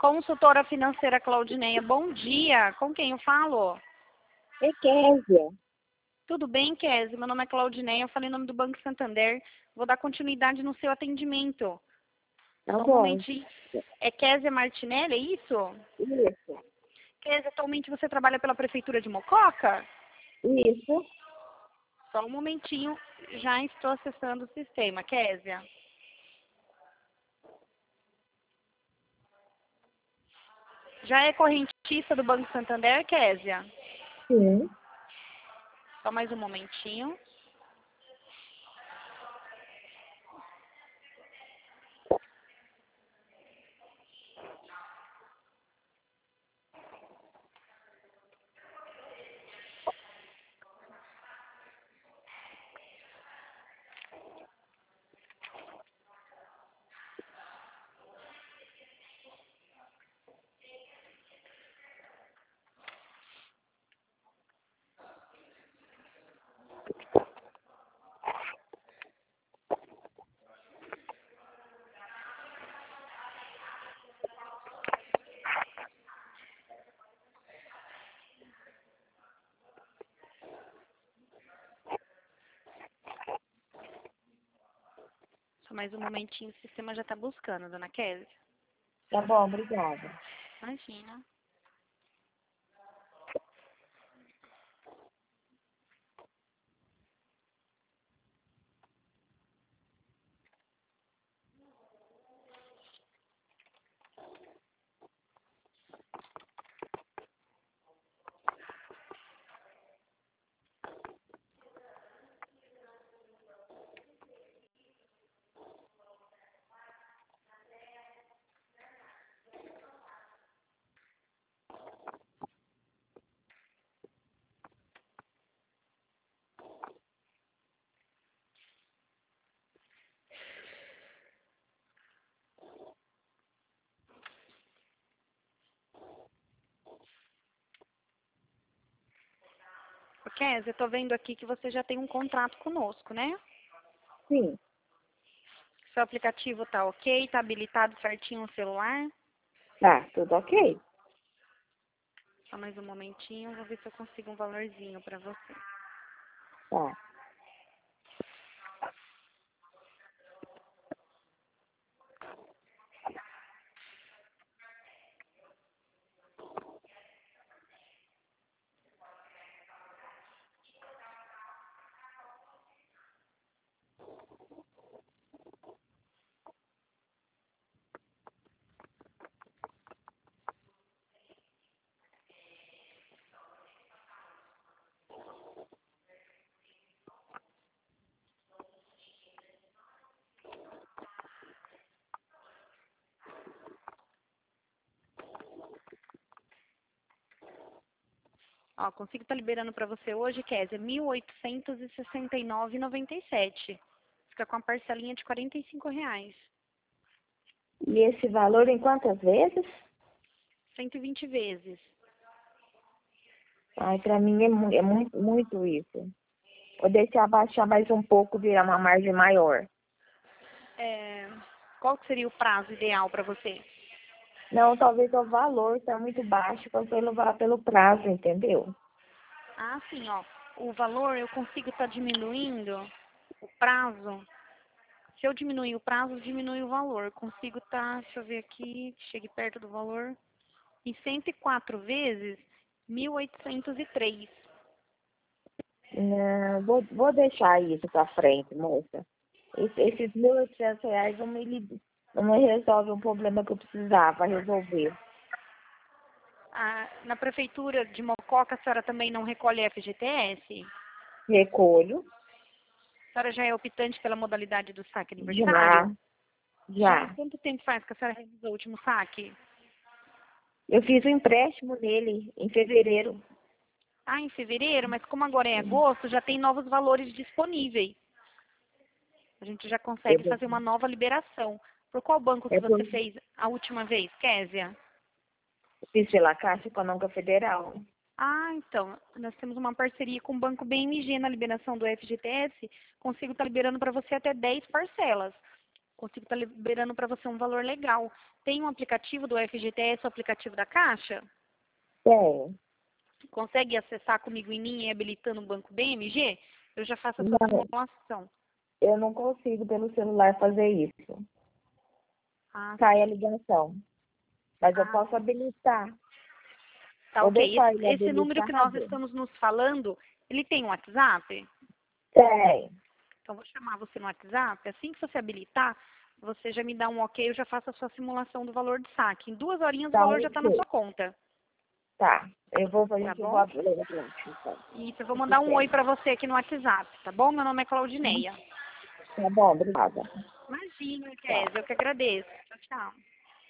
Consultora financeira Claudineia, bom dia. Com quem eu falo? É Kézia. Tudo bem, Kézia? Meu nome é Claudineia, eu falei em nome do Banco Santander. Vou dar continuidade no seu atendimento. Tá Só um bom. momentinho. É Kézia Martinelli, é isso? Isso. Kézia, atualmente você trabalha pela Prefeitura de Mococa? Isso. Só um momentinho, já estou acessando o sistema. Kézia. Já é correntista do Banco Santander, Kézia? Sim. Só mais um momentinho. Só mais um momentinho, o sistema já está buscando, dona Kézia. Tá bom, obrigada. Imagina. Ô, Kézia, eu tô vendo aqui que você já tem um contrato conosco, né? Sim. Seu aplicativo tá ok, tá habilitado certinho no celular. Tá, tudo ok. Só mais um momentinho, vou ver se eu consigo um valorzinho para você. Tá. Ó, consigo estar liberando para você hoje, Kézia, R$ 1.869,97. Fica com a parcelinha de R$ 45. E esse valor em quantas vezes? 120 vezes. Ai, pra mim é muito isso. Vou deixar baixar mais um pouco, virar uma margem maior. É, qual que seria o prazo ideal para você? Não, talvez o valor está muito baixo para você levar pelo prazo, entendeu? Ah, sim, ó. O valor eu consigo estar diminuindo o prazo. Se eu diminuir o prazo, diminui o valor. Consigo estar, deixa eu ver aqui, chegue perto do valor. Em 104 vezes, 1.803. Não, vou deixar isso para frente, moça. Esses R$ 1.800 não me resolve um problema que eu precisava resolver. Ah, na prefeitura de Mococa, a senhora também não recolhe FGTS? Recolho, A senhora já é optante pela modalidade do saque já, aniversário? Já. já. Quanto tempo faz que a senhora realizou o último saque? Eu fiz um empréstimo nele em fevereiro. Ah, em fevereiro, mas como agora é agosto, já tem novos valores disponíveis. A gente já Eu consegue vou- fazer uma nova liberação. Por qual banco que É por, você fez a última vez, Kézia? fiz pela Caixa Econômica Federal. Ah, então, nós temos uma parceria com o Banco BMG na liberação do FGTS. Consigo estar liberando para você até 10 parcelas. Consigo estar liberando para você um valor legal. Tem um aplicativo do FGTS, o aplicativo da Caixa? Tem. Consegue acessar comigo em linha e habilitando o banco BMG? Eu já faço a sua Não, simulação. eu não consigo pelo celular fazer isso. Ah, Cai a ligação. Mas eu ah, posso habilitar. tá, Vou ok. deixar ele Esse número que nós habilitado? estamos nos falando, ele tem um WhatsApp? Tem. Então, vou chamar você no WhatsApp. Assim que você habilitar, você já me dá um ok, eu já faço a sua simulação do valor de saque. Em 2 horinhas o Tá valor já está na ok. sua conta. Tá. A Tá gente bom? volta pra gente, então. Isso, eu vou Aqui mandar um oi tem. para você aqui no WhatsApp, tá bom? Meu nome é Claudineia. Tá bom, obrigada. Imagina, Tchau. Kézia, eu que agradeço. Tchau, tchau.